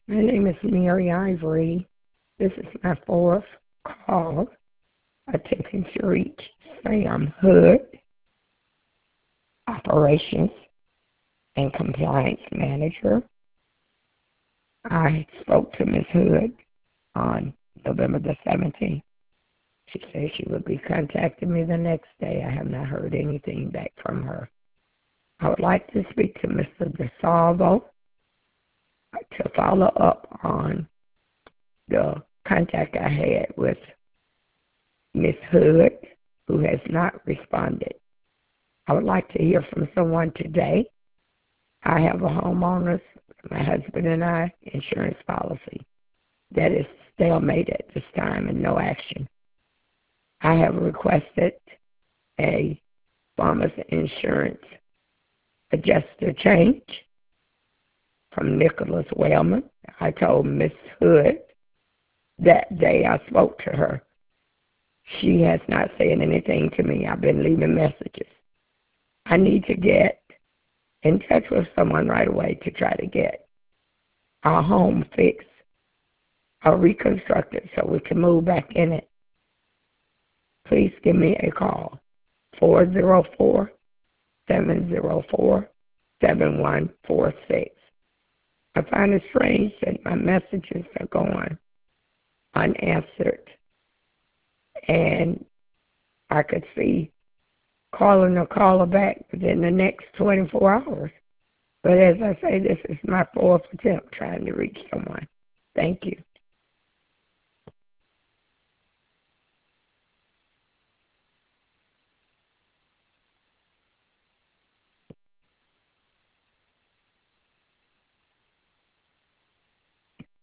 My name is Mary Ivory. This is my fourth call attempting to reach Sam Hood, Operations and Compliance Manager. I spoke to Ms. Hood on November the 17th. She said she would be contacting me the next day. I have not heard anything back from her. I would like to speak to Mr. DeSalvo to follow up on the contact I had with Ms. Hood, who has not responded. I would like to hear from someone today. I have a homeowner's, my husband and I, insurance policy that is stalemate at this time and no action. I have requested a farmer's insurance adjuster change from Nicholas Wellman. I told Ms. Hood that day I spoke to her. She has not said anything to me. I've been leaving messages. I need to get in touch with someone right away to try to get our home fixed or reconstructed so we can move back in it. Please give me a call, 404-704-7146. I find it strange that my messages are going unanswered, and I could see calling a caller back within the next 24 hours. But as I say, this is my fourth attempt trying to reach someone. Thank you.